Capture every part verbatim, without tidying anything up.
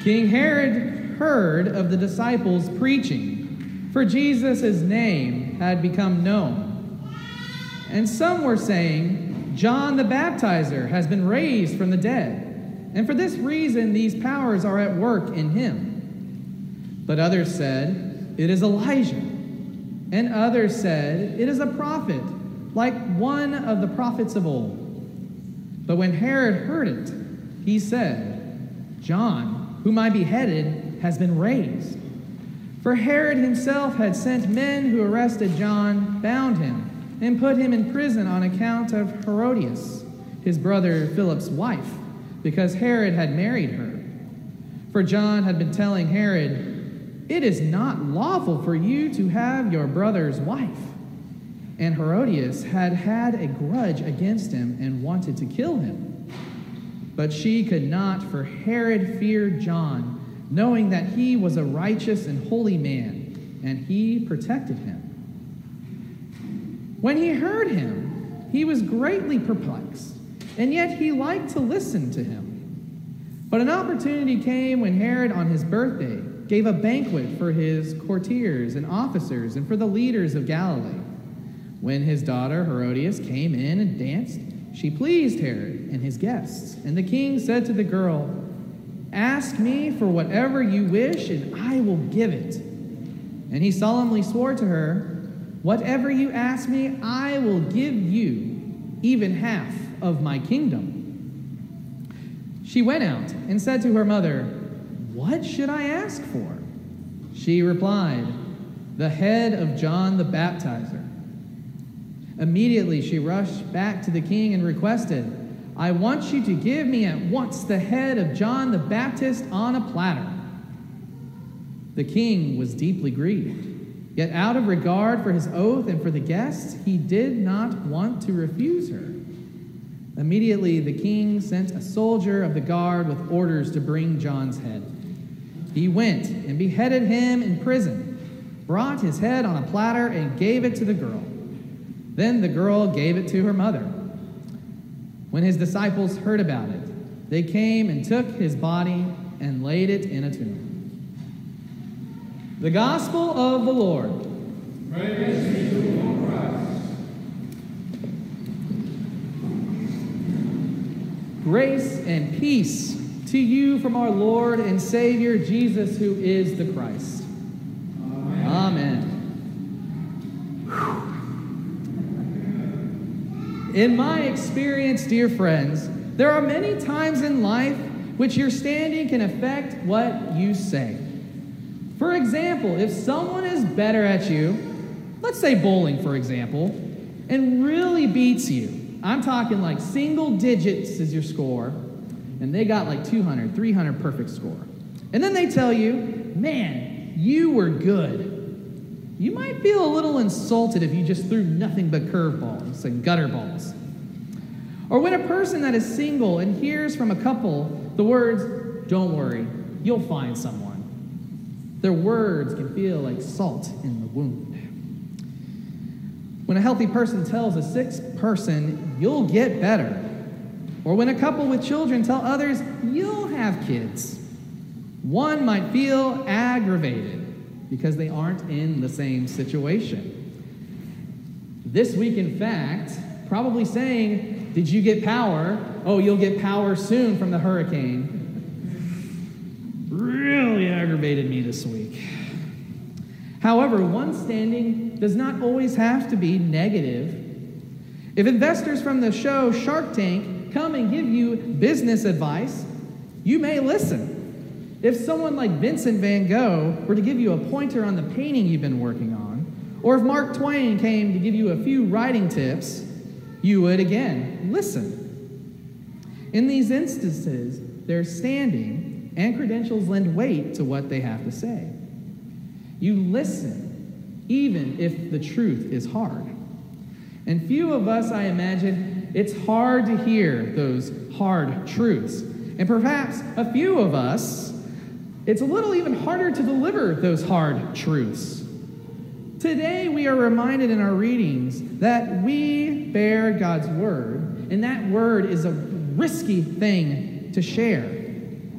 King Herod heard of the disciples preaching, for Jesus' name had become known. And some were saying, John the Baptizer has been raised from the dead, and for this reason these powers are at work in him. But others said, it is Elijah. And others said, it is a prophet, like one of the prophets of old. But when Herod heard it, he said, John, whom I beheaded, has been raised. For Herod himself had sent men who arrested John, bound him, and put him in prison on account of Herodias, his brother Philip's wife, because Herod had married her. For John had been telling Herod, it is not lawful for you to have your brother's wife. And Herodias had had a grudge against him and wanted to kill him. But she could not, for Herod feared John, knowing that he was a righteous and holy man, and he protected him. When he heard him, he was greatly perplexed, and yet he liked to listen to him. But an opportunity came when Herod, on his birthday, gave a banquet for his courtiers and officers and for the leaders of Galilee. When his daughter Herodias came in and danced, she pleased Herod and his guests. And the king said to the girl, ask me for whatever you wish, and I will give it. And he solemnly swore to her, whatever you ask me, I will give you, even half of my kingdom. She went out and said to her mother, what should I ask for? She replied, the head of John the Baptizer. Immediately she rushed back to the king and requested, I want you to give me at once the head of John the Baptist on a platter. The king was deeply grieved. Yet out of regard for his oath and for the guests, he did not want to refuse her. Immediately the king sent a soldier of the guard with orders to bring John's head. He went and beheaded him in prison, brought his head on a platter, and gave it to the girl. Then the girl gave it to her mother. When his disciples heard about it, they came and took his body and laid it in a tomb. The Gospel of the Lord. Praise be to you, O Christ. Grace and peace to you from our Lord and Savior Jesus, who is the Christ. Amen. Amen. In my experience, dear friends, there are many times in life which your standing can affect what you say. For example, if someone is better at you, let's say bowling, for example, and really beats you, I'm talking like single digits is your score, and they got like two hundred, three hundred perfect score. And then they tell you, man, you were good. You might feel a little insulted if you just threw nothing but curveballs and gutter balls. Or when a person that is single and hears from a couple the words, don't worry, you'll find someone. Their words can feel like salt in the wound. When a healthy person tells a sick person, you'll get better. Or when a couple with children tell others, you'll have kids. One might feel aggravated because they aren't in the same situation. This week, in fact, probably saying, did you get power? Oh, you'll get power soon from the hurricane. Really aggravated me this week. However, one standing does not always have to be negative. If investors from the show Shark Tank come and give you business advice, you may listen. If someone like Vincent van Gogh were to give you a pointer on the painting you've been working on, or if Mark Twain came to give you a few writing tips, you would again listen. In these instances, their standing and credentials lend weight to what they have to say. You listen, even if the truth is hard. And few of us, I imagine, it's hard to hear those hard truths. And perhaps a few of us, it's a little even harder to deliver those hard truths. Today, we are reminded in our readings that we bear God's word, and that word is a risky thing to share.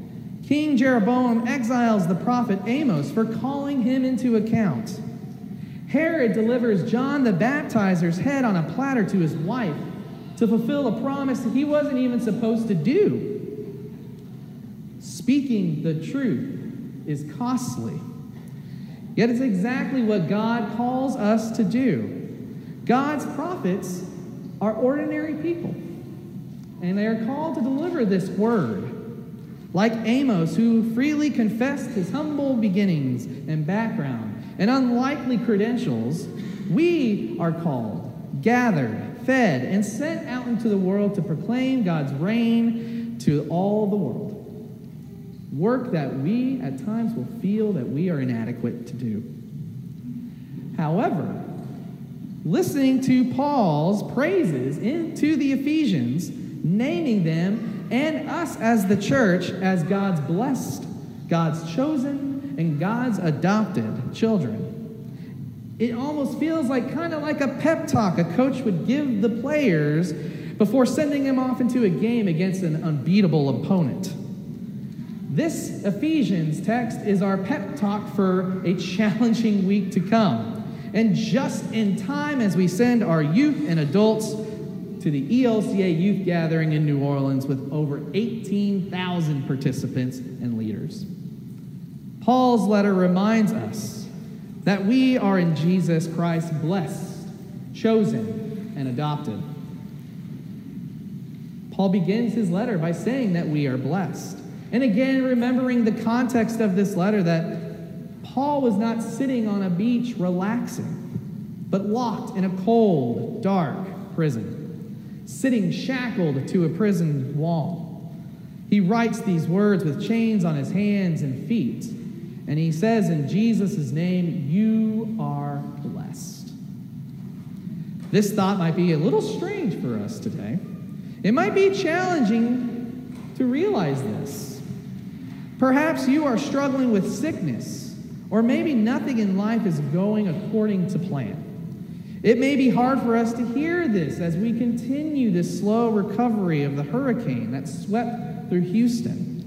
King Jeroboam exiles the prophet Amos for calling him into account. Herod delivers John the Baptizer's head on a platter to his wife to fulfill a promise that he wasn't even supposed to do. Speaking the truth is costly. Yet it's exactly what God calls us to do. God's prophets are ordinary people, and they are called to deliver this word. Like Amos, who freely confessed his humble beginnings and background and unlikely credentials, we are called, gathered, fed, and sent out into the world to proclaim God's reign to all the world. Work that we at times will feel that we are inadequate to do. However, listening to Paul's praises into the Ephesians, naming them and us as the church as God's blessed, God's chosen, and God's adopted children, it almost feels like kind of like a pep talk a coach would give the players before sending them off into a game against an unbeatable opponent. This Ephesians text is our pep talk for a challenging week to come. And just in time as we send our youth and adults to the E L C A Youth Gathering in New Orleans with over eighteen thousand participants and leaders. Paul's letter reminds us that we are in Jesus Christ blessed, chosen, and adopted. Paul begins his letter by saying that we are blessed. And again, remembering the context of this letter, that Paul was not sitting on a beach relaxing, but locked in a cold, dark prison, sitting shackled to a prison wall. He writes these words with chains on his hands and feet, and he says in Jesus' name, "You are blessed." This thought might be a little strange for us today. It might be challenging to realize this. Perhaps you are struggling with sickness, or maybe nothing in life is going according to plan. It may be hard for us to hear this as we continue this slow recovery of the hurricane that swept through Houston.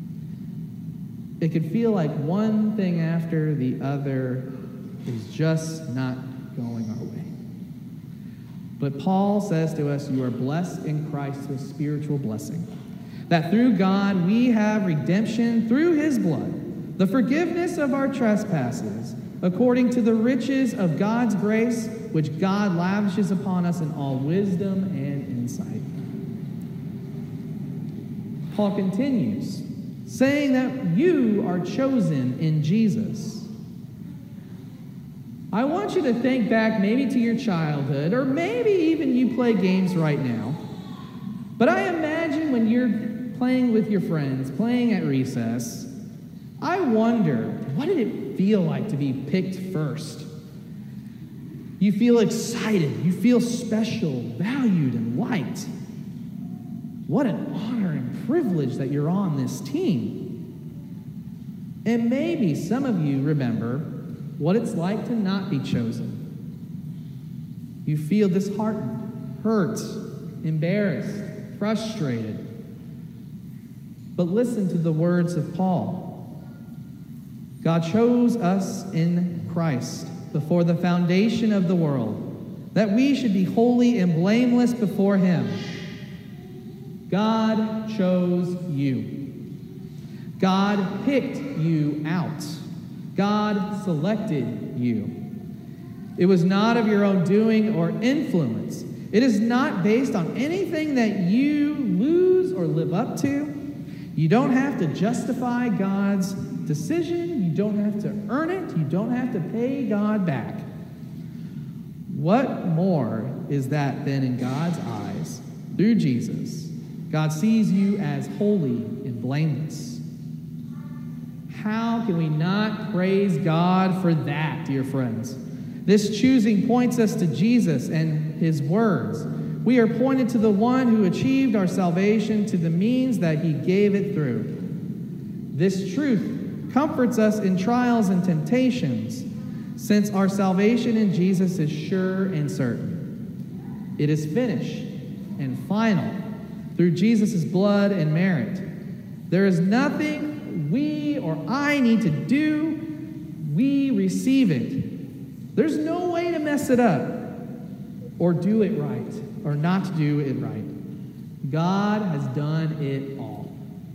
It could feel like one thing after the other is just not going our way. But Paul says to us, you are blessed in Christ with spiritual blessing. That through God we have redemption through his blood, the forgiveness of our trespasses, according to the riches of God's grace, which God lavishes upon us in all wisdom and insight. Paul continues, saying that you are chosen in Jesus. I want you to think back maybe to your childhood, or maybe even you play games right now. But I imagine when you're playing with your friends, playing at recess, I wonder, what did it feel like to be picked first? You feel excited, you feel special, valued, and liked. What an honor and privilege that you're on this team. And maybe some of you remember what it's like to not be chosen. You feel disheartened, hurt, embarrassed, frustrated. But listen to the words of Paul. God chose us in Christ before the foundation of the world, that we should be holy and blameless before him. God chose you. God picked you out. God selected you. It was not of your own doing or influence. It is not based on anything that you lose or live up to. You don't have to justify God's decision. You don't have to earn it. You don't have to pay God back. What more is that than in God's eyes, through Jesus, God sees you as holy and blameless? How can we not praise God for that, dear friends? This choosing points us to Jesus and his words. We are pointed to the one who achieved our salvation, to the means that he gave it through. This truth comforts us in trials and temptations, since our salvation in Jesus is sure and certain. It is finished and final through Jesus' blood and merit. There is nothing we or I need to do. We receive it. There's no way to mess it up or do it right or not do it right. God has done it all.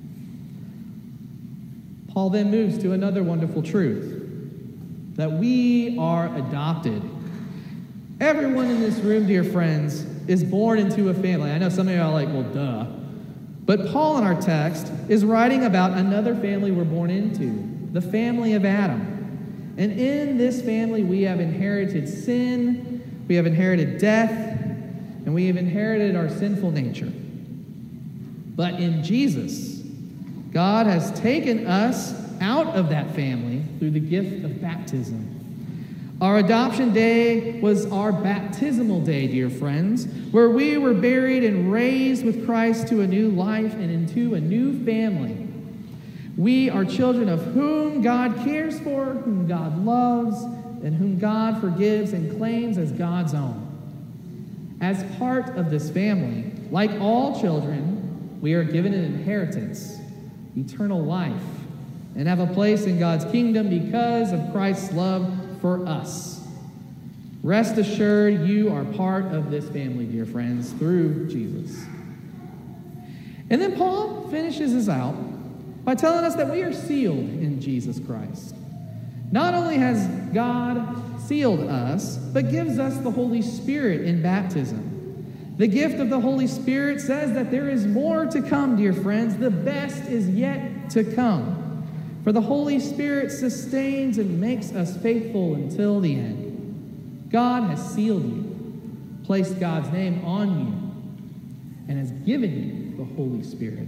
Paul then moves to another wonderful truth, that we are adopted. Everyone in this room, dear friends, is born into a family. I know some of you are like, well, duh. But Paul in our text is writing about another family we're born into, the family of Adam. And in this family, we have inherited sin, we have inherited death, and we have inherited our sinful nature. But in Jesus, God has taken us out of that family through the gift of baptism. Our adoption day was our baptismal day, dear friends, where we were buried and raised with Christ to a new life and into a new family. We are children of whom God cares for, whom God loves, and whom God forgives and claims as God's own. As part of this family, like all children, we are given an inheritance, eternal life, and have a place in God's kingdom because of Christ's love for us. Rest assured, you are part of this family, dear friends, through Jesus. And then Paul finishes this out by telling us that we are sealed in Jesus Christ. Not only has God sealed us, but gives us the Holy Spirit in baptism. The gift of the Holy Spirit says that there is more to come, dear friends. The best is yet to come. For the Holy Spirit sustains and makes us faithful until the end. God has sealed you, placed God's name on you, and has given you the Holy Spirit.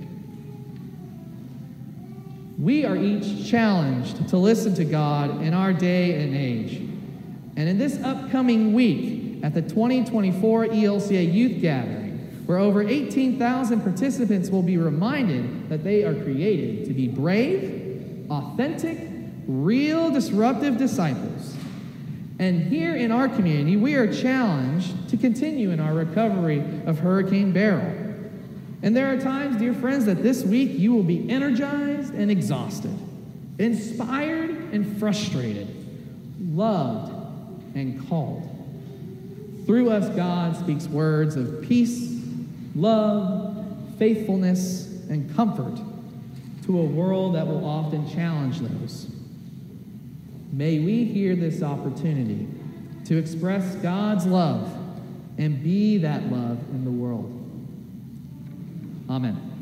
We are each challenged to listen to God in our day and age. And in this upcoming week at the twenty twenty-four E L C A Youth Gathering, where over eighteen thousand participants will be reminded that they are created to be brave, authentic, real disruptive disciples. And here in our community, we are challenged to continue in our recovery of Hurricane Beryl. And there are times, dear friends, that this week you will be energized and exhausted, inspired and frustrated, loved and called. Through us, God speaks words of peace, love, faithfulness, and comfort to a world that will often challenge those. May we hear this opportunity to express God's love and be that love in the world. Amen.